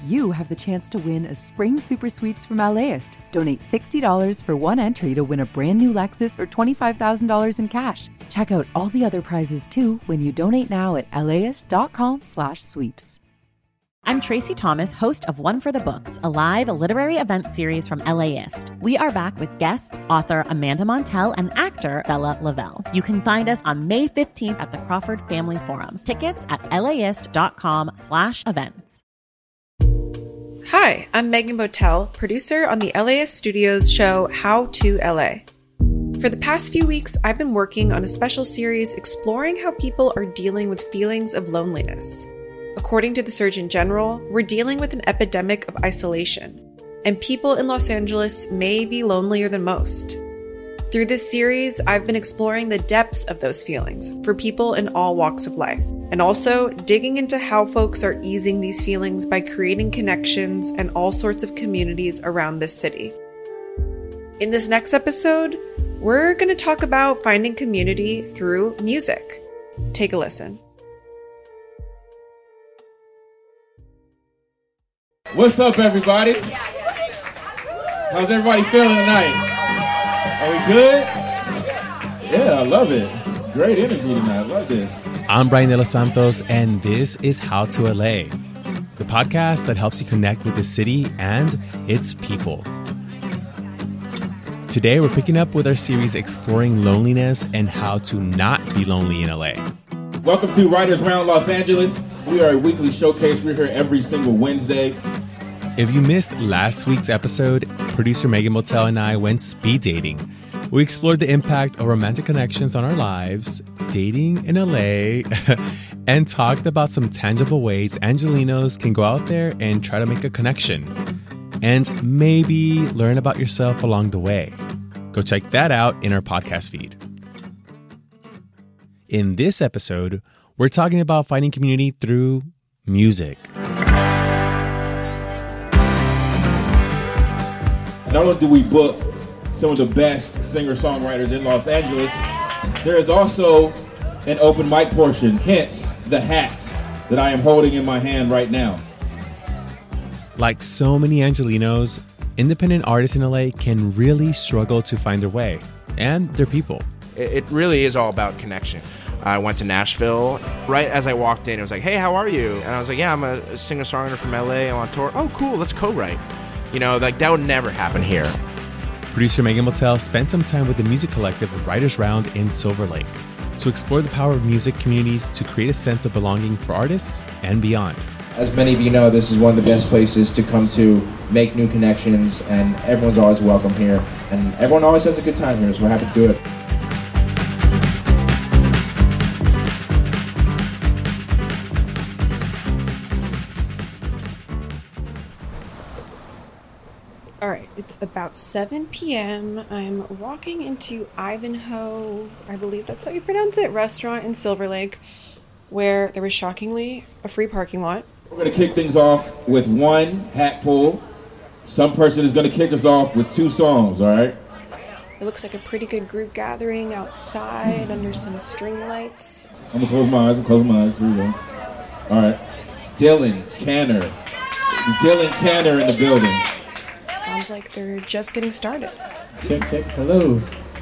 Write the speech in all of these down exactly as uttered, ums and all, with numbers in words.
you have the chance to win a spring super sweeps from LAist. Donate sixty dollars for one entry to win a brand new Lexus or twenty-five thousand dollars in cash. Check out all the other prizes too when you donate now at laist.com slash sweeps. I'm Tracy Thomas, host of One for the Books, a live literary event series from LAist. We are back with guests, author Amanda Montell and actor Bella Lavelle. You can find us on May fifteenth at the Crawford Family Forum. Tickets at laist.com slash events. Hi, I'm Megan Botel, producer on the LAist Studios show How to L A. For the past few weeks, I've been working on a special series exploring how people are dealing with feelings of loneliness. According to the Surgeon General, we're dealing with an epidemic of isolation, and people in Los Angeles may be lonelier than most. Through this series, I've been exploring the depths of those feelings for people in all walks of life, and also digging into how folks are easing these feelings by creating connections and all sorts of communities around this city. In this next episode, we're going to talk about finding community through music. Take a listen. What's up, everybody? How's everybody feeling tonight? Are we good? Yeah, I love it. It's great energy tonight. I love this. I'm Brian De Los Santos, and this is How to L A, the podcast that helps you connect with the city and its people. Today, we're picking up with our series exploring loneliness and how to not be lonely in L A. Welcome to Writers Round Los Angeles. We are a weekly showcase. We're here every single Wednesday. If you missed last week's episode, producer Megan Motel and I went speed dating. We explored the impact of romantic connections on our lives, dating in L A, and talked about some tangible ways Angelenos can go out there and try to make a connection, and maybe learn about yourself along the way. Go check that out in our podcast feed. In this episode, we're talking about finding community through music. Not only do we book some of the best singer-songwriters in Los Angeles, there is also an open mic portion, hence the hat that I am holding in my hand right now. Like so many Angelenos, independent artists in L A can really struggle to find their way and their people. It really is all about connection. I went to Nashville. Right as I walked in, it was like, hey, how are you? And I was like, yeah, I'm a singer-songwriter from L A. I'm on tour. Oh, cool, let's co-write. You know, like that would never happen here. Producer Megan Motel spent some time with the music collective Writers Round in Silver Lake to explore the power of music communities to create a sense of belonging for artists and beyond. As many of you know, this is one of the best places to come to make new connections, and everyone's always welcome here. And everyone always has a good time here, so we're happy to do it. All right, it's about seven p.m. I'm walking into Ivanhoe, I believe that's how you pronounce it, restaurant in Silver Lake, where there was shockingly a free parking lot. We're going to kick things off with one hat pull. Some person is going to kick us off with two songs, all right? It looks like a pretty good group gathering outside under some string lights. I'm going to close my eyes, I'm closing my eyes, here we go. All right, Dylan Canner. Dylan Canner in the building. Sounds like they're just getting started. Check, check, hello.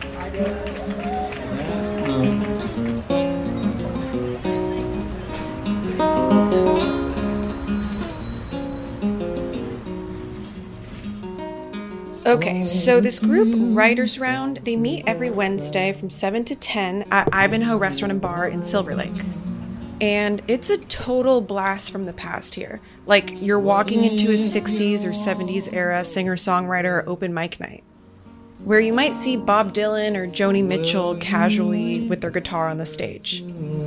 Okay, so this group, Writers Round, they meet every Wednesday from seven to ten at Ivanhoe Restaurant and Bar in Silver Lake. And it's a total blast from the past here. Like you're walking into a sixties or seventies era singer-songwriter open mic night, where you might see Bob Dylan or Joni Mitchell casually with their guitar on the stage.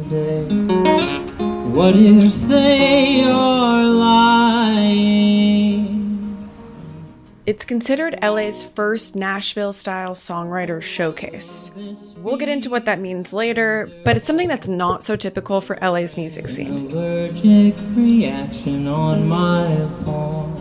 What if they are lying? It's considered L A's first Nashville-style songwriter showcase. We'll get into what that means later, but it's something that's not so typical for L A's music scene. Allergic reaction on my palm.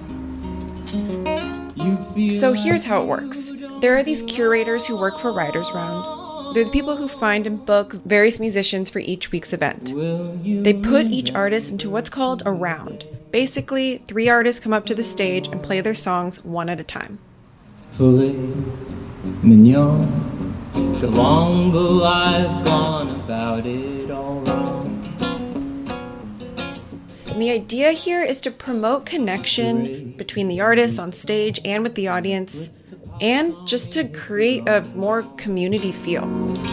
So here's how it works. There are these curators who work for Writers Round. They're the people who find and book various musicians for each week's event. They put each artist into what's called a round, Basically, three artists come up to the stage and play their songs one at a time. Filet mignon, the longer I've gone about it all wrong. And the idea here is to promote connection between the artists on stage and with the audience, and just to create a more community feel.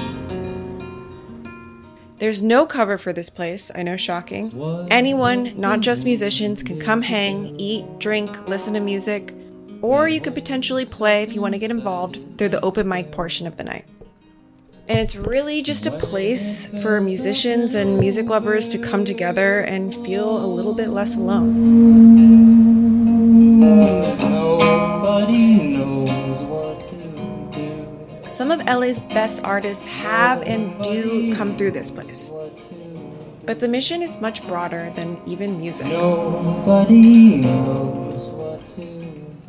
There's no cover for this place, I know, shocking. Anyone, not just musicians, can come hang, eat, drink, listen to music, or you could potentially play if you want to get involved through the open mic portion of the night. And it's really just a place for musicians and music lovers to come together and feel a little bit less alone. Nobody knows what to do. Some of L A's best artists have and do come through this place. But the mission is much broader than even music. Nobody knows what to do.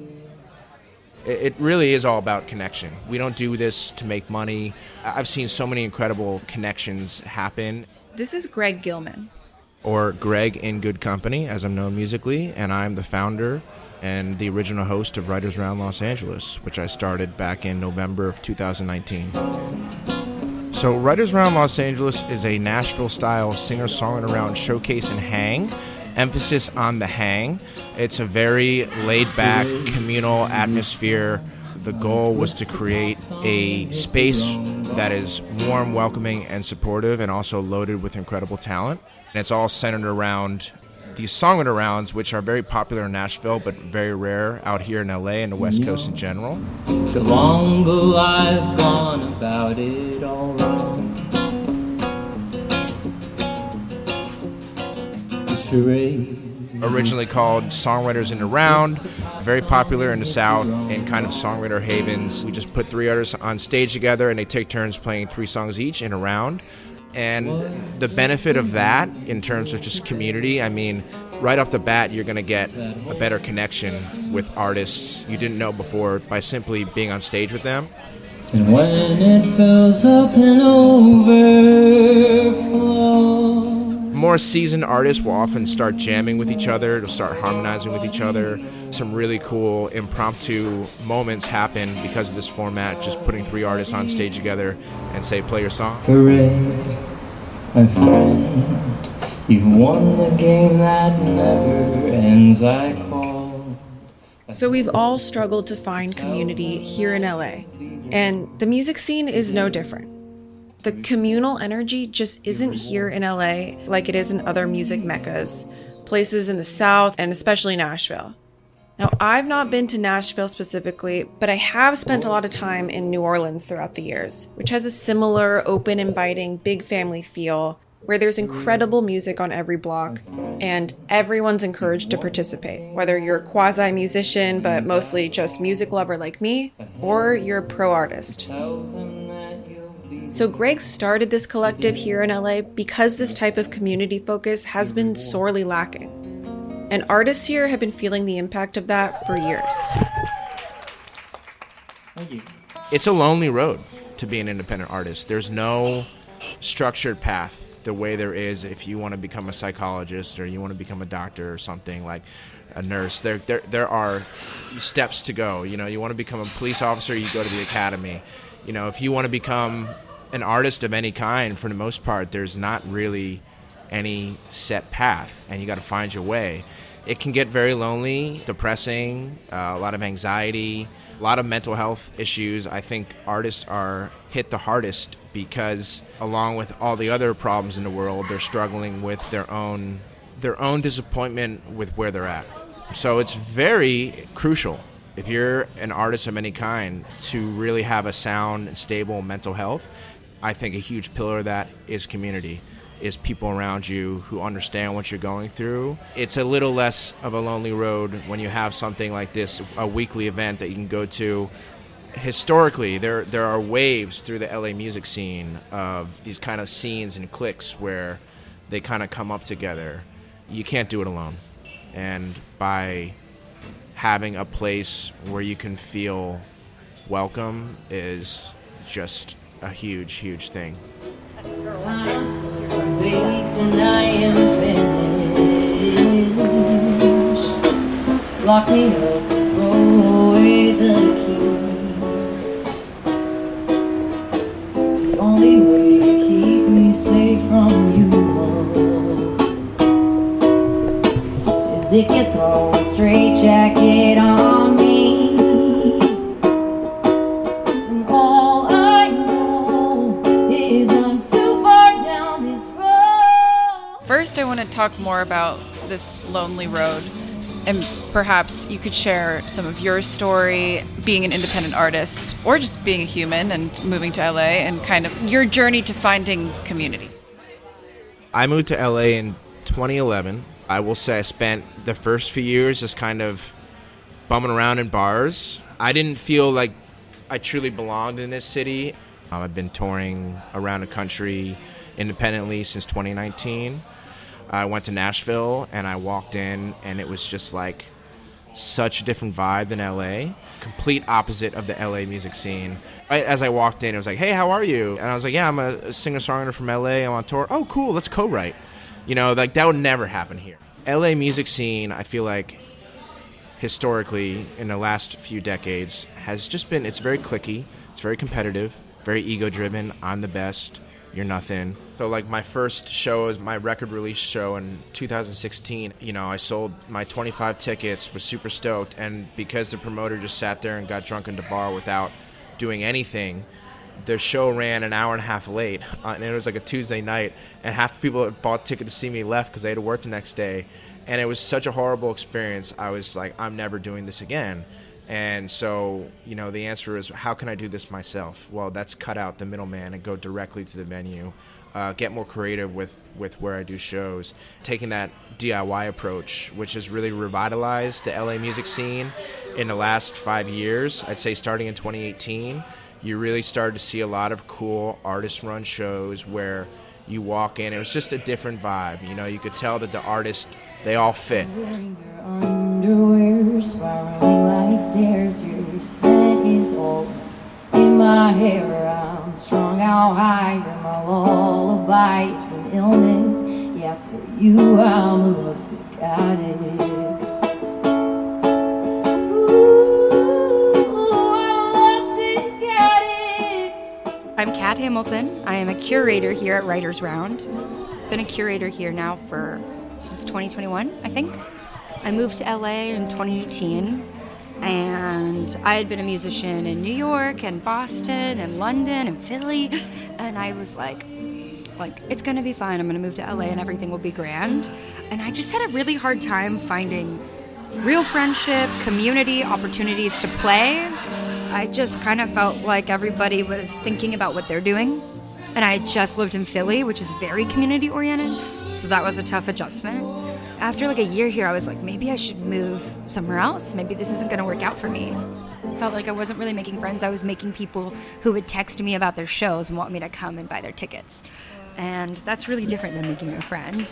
It really is all about connection. We don't do this to make money. I've seen so many incredible connections happen. This is Greg Gilman. Or Greg in Good Company, as I'm known musically, and I'm the founder and the original host of Writers Round Los Angeles, which I started back in November of two thousand nineteen. So Writers Round Los Angeles is a Nashville-style singer-songwriter showcase and hang. Emphasis on the hang. It's a very laid-back, communal atmosphere. The goal was to create a space that is warm, welcoming, and supportive, and also loaded with incredible talent. And it's all centered around these songwriter rounds, which are very popular in Nashville, but very rare out here in L A and the West Coast in general. The longer I've gone about it all wrong. Originally called Songwriters in the Round, very popular in the South and kind of songwriter havens. We just put three artists on stage together and they take turns playing three songs each in a round. And the benefit of that in terms of just community, I mean, right off the bat, you're going to get a better connection with artists you didn't know before by simply being on stage with them. And when it fills up and overflows. More seasoned artists will often start jamming with each other, they'll start harmonizing with each other. Some really cool impromptu moments happen because of this format, just putting three artists on stage together and say, play your song. Hooray, my friend, you've won the game that never ends, I call. So we've all struggled to find community here in L A, and the music scene is no different. The communal energy just isn't here in L A like it is in other music meccas, places in the South, and especially Nashville. Now, I've not been to Nashville specifically, but I have spent a lot of time in New Orleans throughout the years, which has a similar open, inviting, big family feel, where there's incredible music on every block, and everyone's encouraged to participate, whether you're a quasi-musician, but mostly just music lover like me, or you're a pro artist. So Greg started this collective here in L A because this type of community focus has been sorely lacking. And artists here have been feeling the impact of that for years. Thank you. It's a lonely road to be an independent artist. There's no structured path the way there is if you want to become a psychologist or you want to become a doctor or something, like a nurse. There, there, there are steps to go. You know, you want to become a police officer, you go to the academy. You know, if you want to become an artist of any kind, for the most part, there's not really any set path, and you got to find your way. It can get very lonely, depressing, uh, a lot of anxiety, a lot of mental health issues. I think artists are hit the hardest because, along with all the other problems in the world, they're struggling with their own their own disappointment with where they're at. So it's very crucial, if you're an artist of any kind, to really have a sound and stable mental health. I think a huge pillar of that is community, is people around you who understand what you're going through. It's a little less of a lonely road when you have something like this, a weekly event that you can go to. Historically, there there are waves through the L A music scene of these kind of scenes and cliques where they kind of come up together. You can't do it alone. And by having a place where you can feel welcome is just a huge, huge thing. I'm baked and I am finished. lock me up, throw away the key. The only way to keep me safe from you, love, is if you throw a straitjacket on me. And all I know is I'm too far down this road. First, I want to talk more about this lonely road. And perhaps you could share some of your story, being an independent artist, or just being a human and moving to L A, and kind of your journey to finding community. I moved to L A in twenty eleven. I will say I spent the first few years just kind of bumming around in bars. I didn't feel like I truly belonged in this city. Um, I've been touring around the country independently since twenty nineteen. I went to Nashville and I walked in and it was just like such a different vibe than L A. Complete opposite of the L A music scene. Right as I walked in, it was like, hey, how are you? And I was like, yeah, I'm a singer-songwriter from L A. I'm on tour. Oh, cool, let's co-write. You know, like that would never happen here. L A music scene, I feel like historically in the last few decades has just been, it's very cliquey, it's very competitive, very ego-driven. I'm the best. You're nothing. So like my first show is my record release show in two thousand sixteen. You know, I sold my twenty-five tickets, was super stoked, and because the promoter just sat there and got drunk in the bar without doing anything, the show ran an hour and a half late, uh, and it was like a Tuesday night, and half the people that bought ticket to see me left because they had to work the next day, and it was such a horrible experience. I was like, I'm never doing this again. And so, you know, the answer is, how can I do this myself? Well, that's cut out the middleman and go directly to the venue. Uh, get more creative with, with where I do shows. Taking that D I Y approach, which has really revitalized the L A music scene in the last five years. I'd say starting in twenty eighteen, you really started to see a lot of cool artist-run shows where you walk in. It was just a different vibe. You know, you could tell that the artists, they all fit. Underwear spiraling like stairs, your scent is all in my hair. I'm strung out high, you're my lullaby. It's an illness, yeah, for you I'm a lovesick addict. Ooh, I'm a lovesick addict. I'm Kat Hamilton. I am a curator here at Writers Round. Been a curator here now for since twenty twenty-one, I think. I moved to L A in twenty eighteen, and I had been a musician in New York and Boston and London and Philly, and I was like, like it's gonna be fine. I'm gonna move to L A and everything will be grand. And I just had a really hard time finding real friendship, community, opportunities to play. I just kind of felt like everybody was thinking about what they're doing, and I had just lived in Philly, which is very community oriented, so that was a tough adjustment. After like a year here, I was like, maybe I should move somewhere else. Maybe this isn't going to work out for me. Felt like I wasn't really making friends. I was making people who would text me about their shows and want me to come and buy their tickets. And that's really different than making a friend.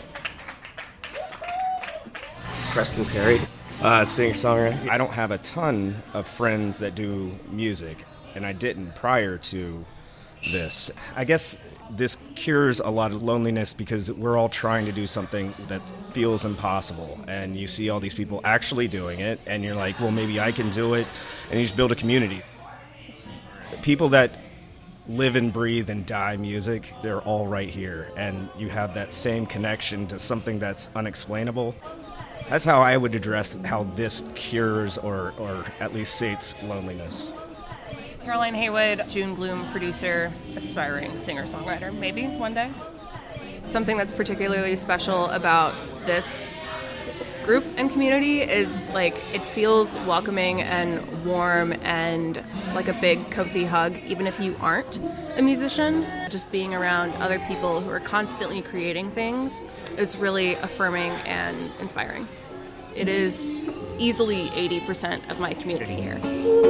Preston Perry, uh, singer-songwriter. I don't have a ton of friends that do music, and I didn't prior to this. I guess this cures a lot of loneliness because we're all trying to do something that feels impossible, and you see all these people actually doing it, and you're like, well, maybe I can do it, and you just build a community. People that live and breathe and die music, they're all right here, and you have that same connection to something that's unexplainable. That's how I would address how this cures or, or at least sates loneliness. Caroline Haywood, June Bloom, producer, aspiring singer-songwriter, maybe one day. Something that's particularly special about this group and community is like it feels welcoming and warm and like a big cozy hug, even if you aren't a musician. Just being around other people who are constantly creating things is really affirming and inspiring. It is easily eighty percent of my community here.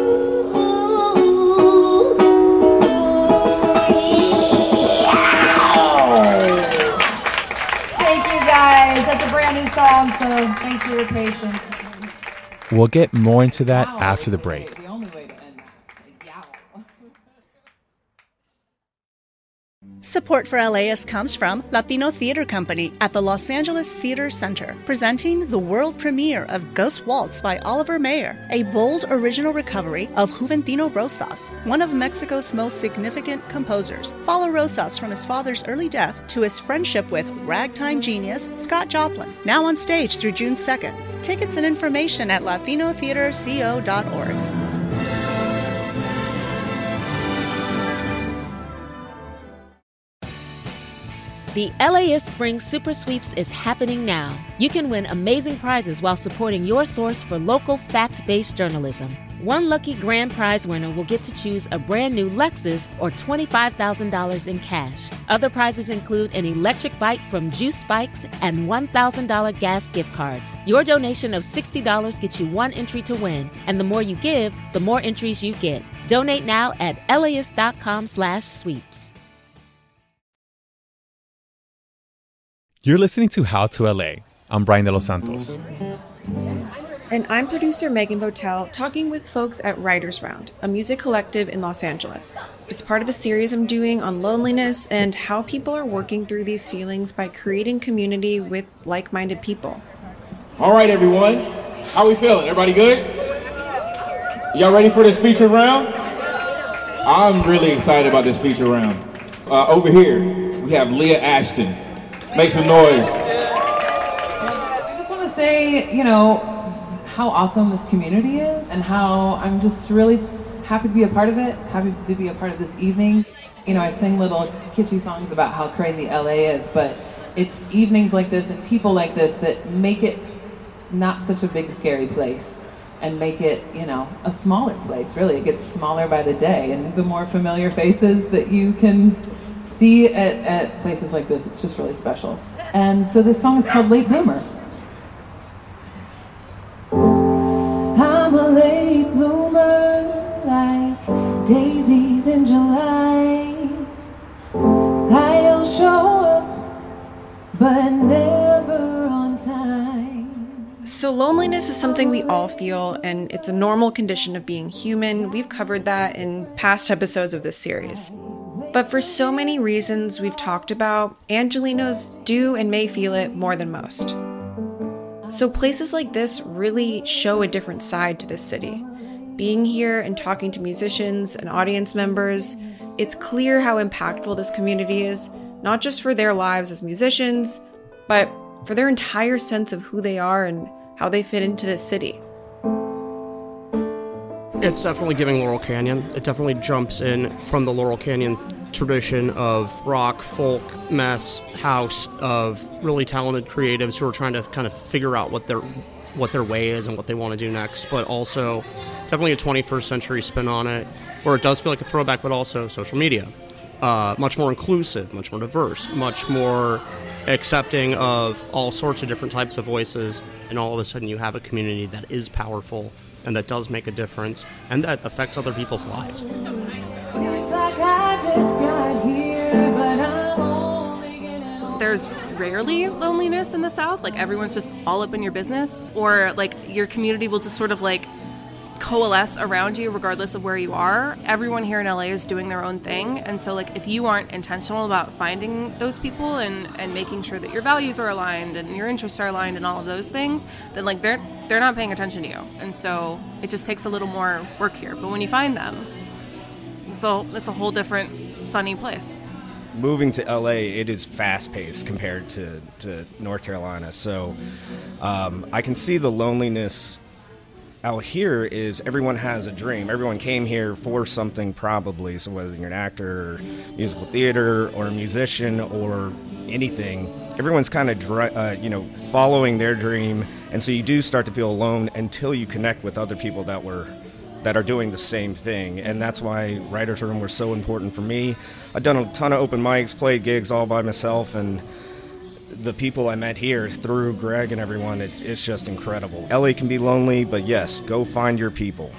Thank you guys. That's a brand new song, so thanks for your patience. We'll get more into that after the break. Support for LAist comes from Latino Theater Company at the Los Angeles Theater Center, presenting the world premiere of Ghost Waltz by Oliver Mayer, a bold original recovery of Juventino Rosas, one of Mexico's most significant composers. Follow Rosas from his father's early death to his friendship with ragtime genius Scott Joplin, now on stage through June second. Tickets and information at latino theater co dot org. The LAist Spring Super Sweeps is happening now. You can win amazing prizes while supporting your source for local fact-based journalism. One lucky grand prize winner will get to choose a brand new Lexus or twenty-five thousand dollars in cash. Other prizes include an electric bike from Juice Bikes and one thousand dollars gas gift cards. Your donation of sixty dollars gets you one entry to win, and the more you give, the more entries you get. Donate now at laist.com slash sweeps. You're listening to How to L A. I'm Brian De Los Santos. And I'm producer Megan Botel, talking with folks at Writers Round, a music collective in Los Angeles. It's part of a series I'm doing on loneliness and how people are working through these feelings by creating community with like-minded people. All right, everyone. How we feeling? Everybody good? Y'all ready for this feature round? I'm really excited about this feature round. Uh, over here, we have Leah Ashton. Make some noise. I just want to say, you know, how awesome this community is and how I'm just really happy to be a part of it, happy to be a part of this evening. You know, I sing little kitschy songs about how crazy L A is, but it's evenings like this and people like this that make it not such a big, scary place and make it, you know, a smaller place, really. It gets smaller by the day, and the more familiar faces that you can see at, at places like this, it's just really special. And so this song is called Late Bloomer. I'm a late bloomer, like daisies in July. I'll show up, but never on time. So loneliness is something we all feel, and it's a normal condition of being human. We've covered that in past episodes of this series. But for so many reasons we've talked about, Angelenos do and may feel it more than most. So places like this really show a different side to this city. Being here and talking to musicians and audience members, it's clear how impactful this community is, not just for their lives as musicians, but for their entire sense of who they are and how they fit into this city. It's definitely giving Laurel Canyon. It definitely jumps in from the Laurel Canyon tradition of rock, folk, mess, house, of really talented creatives who are trying to kind of figure out what their what their way is and what they want to do next, but also definitely a twenty-first century spin on it, where it does feel like a throwback, but also social media. Uh, much more inclusive, much more diverse, much more accepting of all sorts of different types of voices, and all of a sudden you have a community that is powerful and that does make a difference and that affects other people's lives. Seems like I just got here, but I'm only getting There's rarely loneliness in the South. Like, everyone's just all up in your business, or like your community will just sort of like coalesce around you regardless of where you are. Everyone here in L A is doing their own thing, and so like if you aren't intentional about finding those people and and making sure that your values are aligned and your interests are aligned and all of those things, then like they're they're not paying attention to you. And so it just takes a little more work here, but when you find them, it's a it's a whole different sunny place. Moving to L A, it is fast-paced compared to, to North Carolina, so um, I can see the loneliness out here. Is everyone has a dream. Everyone came here for something, probably. So whether you're an actor or musical theater or a musician or anything, everyone's kind of uh, you know following their dream, and so you do start to feel alone until you connect with other people that were that are doing the same thing. And that's why Writers Room was so important for me. I've done a ton of open mics, played gigs all by myself, and the people I met here through Greg and everyone, it, it's just incredible. L A can be lonely, but yes, go find your people.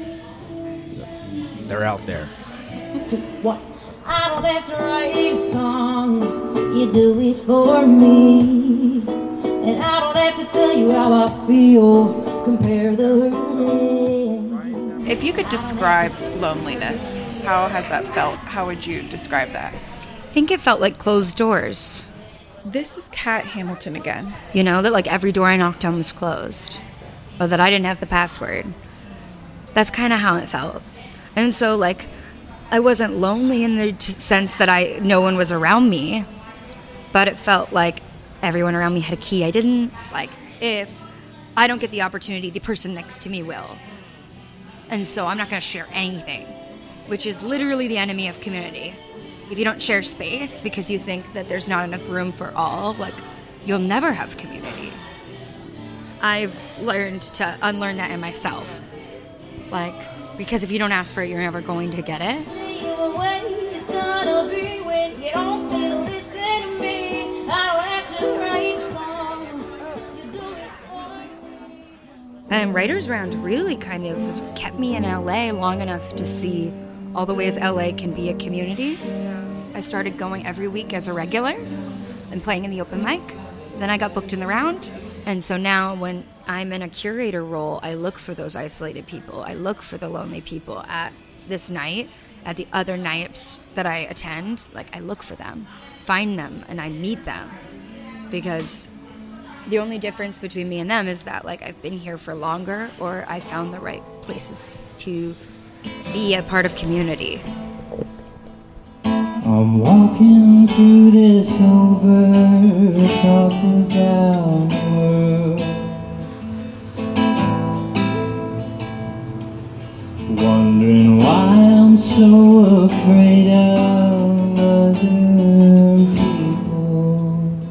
They're out there. What? I don't have to write a song, you do it for me. And I don't have to tell you how I feel, compare the hurting. If you could describe loneliness, how has that felt? How would you describe that? I think it felt like closed doors. This is Kat Hamilton again. You know, that like every door I knocked on was closed, or that I didn't have the password. That's kind of how it felt. And so, like, I wasn't lonely in the t- sense that I no one was around me, but it felt like everyone around me had a key. I didn't, like, if I don't get the opportunity, the person next to me will. And so I'm not going to share anything, which is literally the enemy of community. If you don't share space because you think that there's not enough room for all, like, you'll never have community. I've learned to unlearn that in myself. Like, because if you don't ask for it, you're never going to get it. And Writers Round really kind of was, kept me in L A long enough to see all the ways L A can be a community. I started going every week as a regular and playing in the open mic. Then I got booked in the round. And so now when I'm in a curator role, I look for those isolated people. I look for the lonely people at this night, at the other nights that I attend. Like, I look for them, find them, and I meet them. Because the only difference between me and them is that, like, I've been here for longer, or I found the right places to be a part of community. I'm walking through this over talked about world, wondering why I'm so afraid of other people.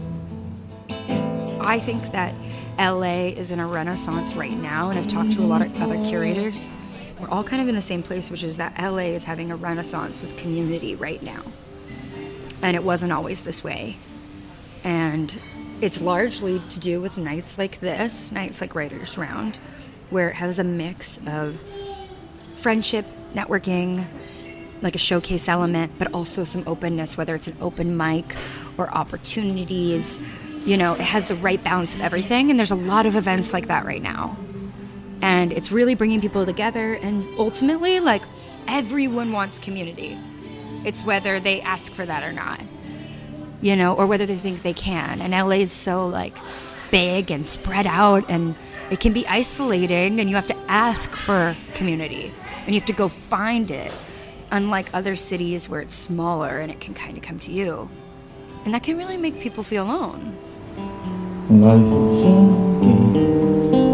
I think that L A is in a renaissance right now, and I've talked to a lot of other curators. We're all kind of in the same place, which is that L A is having a renaissance with community right now. And it wasn't always this way. And it's largely to do with nights like this, nights like Writers Round, where it has a mix of friendship, networking, like a showcase element, but also some openness, whether it's an open mic or opportunities. You know, it has the right balance of everything, and there's a lot of events like that right now. And it's really bringing people together, and ultimately, like, everyone wants community. It's whether they ask for that or not, you know, or whether they think they can. And L A is so, like, big and spread out, and it can be isolating, and you have to ask for community, and you have to go find it, unlike other cities where it's smaller and it can kind of come to you. And that can really make people feel alone. Life is a game.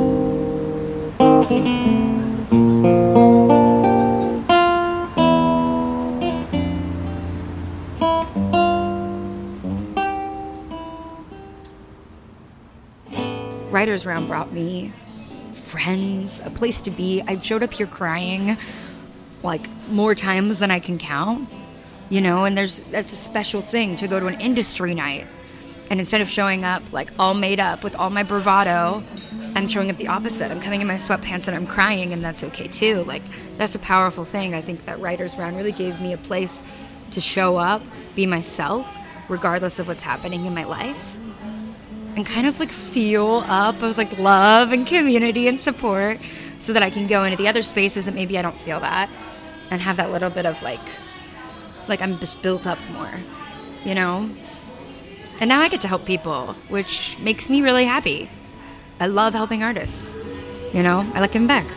Writers Round brought me friends, a place to be. I've showed up here crying like more times than I can count, you know, and there's that's a special thing to go to an industry night. And instead of showing up like all made up with all my bravado, I'm showing up the opposite. I'm coming in my sweatpants and I'm crying, and that's okay too. Like, that's a powerful thing. I think that Writers Round really gave me a place to show up, be myself, regardless of what's happening in my life, and kind of like feel up of like love and community and support, so that I can go into the other spaces that maybe I don't feel that, and have that little bit of like, like I'm just built up more, you know? And now I get to help people, which makes me really happy. I love helping artists, you know? I like giving back.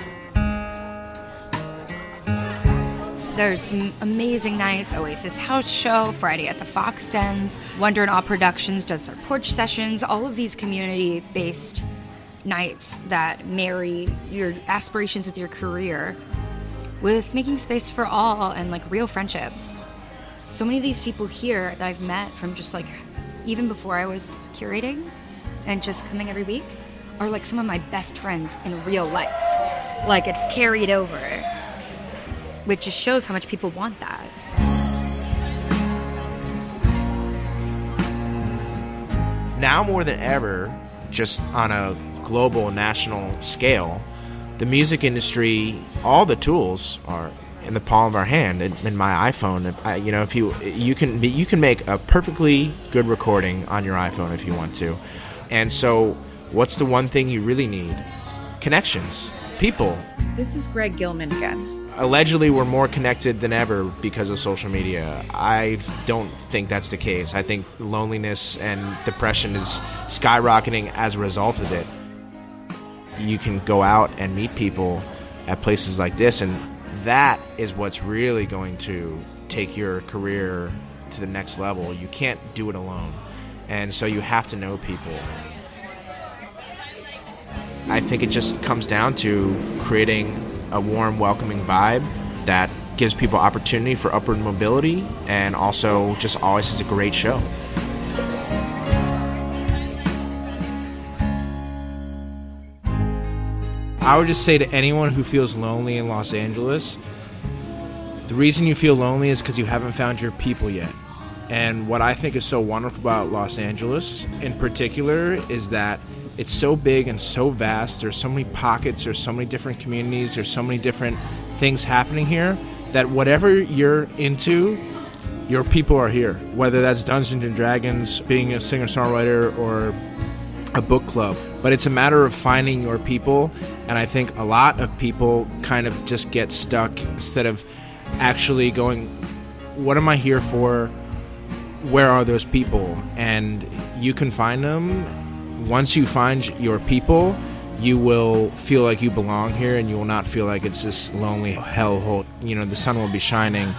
There's some amazing nights. Oasis House Show, Friday at the Fox Dens. Wonder and Awe Productions does their porch sessions. All of these community-based nights that marry your aspirations with your career with making space for all and like real friendship. So many of these people here that I've met from just like even before I was curating and just coming every week are like some of my best friends in real life. Like, it's carried over, which just shows how much people want that. Now more than ever, just on a global, national scale, the music industry, all the tools are in the palm of our hand. In, in my iPhone, I, you know, if you you can you can make a perfectly good recording on your iPhone if you want to. And so, what's the one thing you really need? Connections. people. This is Greg Gilman again. Allegedly, we're more connected than ever because of social media. I don't think that's the case. I think loneliness and depression is skyrocketing as a result of it. You can go out and meet people at places like this, and that is what's really going to take your career to the next level. You can't do it alone, and so you have to know people. I think it just comes down to creating a warm, welcoming vibe that gives people opportunity for upward mobility and also just always is a great show. I would just say to anyone who feels lonely in Los Angeles, the reason you feel lonely is because you haven't found your people yet. And what I think is so wonderful about Los Angeles in particular is that it's so big and so vast. There's so many pockets, there's so many different communities, there's so many different things happening here that whatever you're into, your people are here. Whether that's Dungeons and Dragons, being a singer-songwriter, or a book club. But it's a matter of finding your people, and I think a lot of people kind of just get stuck instead of actually going, what am I here for? Where are those people? And you can find them. Once you find your people, you will feel like you belong here, and you will not feel like it's this lonely hellhole. You know, the sun will be shining.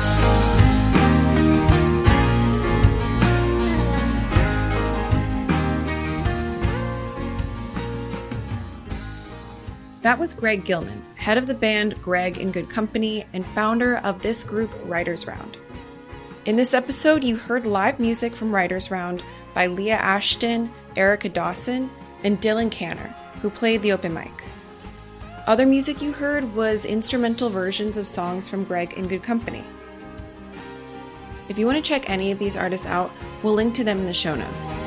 That was Greg Gilman, head of the band Greg in Good Company and founder of this group, Writers Round. In this episode, you heard live music from Writers Round by Leah Ashton, Erica Dawson, and Dylan Canner, who played the open mic. Other music you heard was instrumental versions of songs from Greg in Good Company. If you want to check any of these artists out, we'll link to them in the show notes.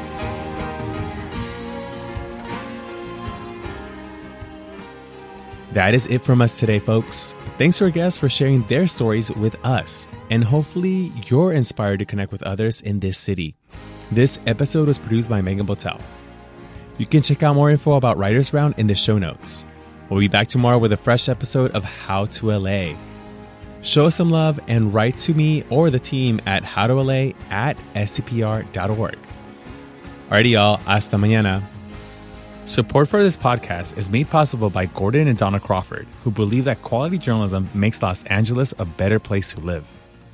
That is it from us today, folks. Thanks to our guests for sharing their stories with us. And hopefully you're inspired to connect with others in this city. This episode was produced by Megan Botel. You can check out more info about Writers Round in the show notes. We'll be back tomorrow with a fresh episode of How to L A. Show us some love and write to me or the team at howtola at s c p r dot org. Alrighty, y'all. Hasta mañana. Support for this podcast is made possible by Gordon and Donna Crawford, who believe that quality journalism makes Los Angeles a better place to live.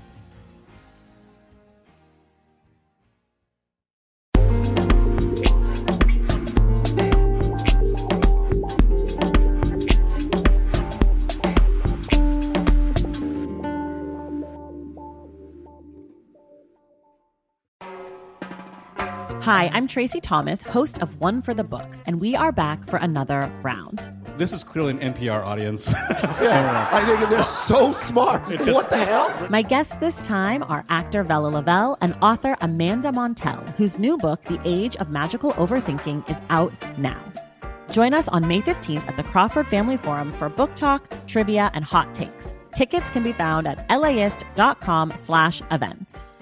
Hi, I'm Tracy Thomas, host of One for the Books, and we are back for another round. This is clearly an N P R audience. Yeah, I think they're so smart. Just, what the hell? My guests this time are actor Vella Lavelle and author Amanda Montell, whose new book, The Age of Magical Overthinking, is out now. Join us on May fifteenth at the Crawford Family Forum for book talk, trivia, and hot takes. Tickets can be found at laist dot com slash events.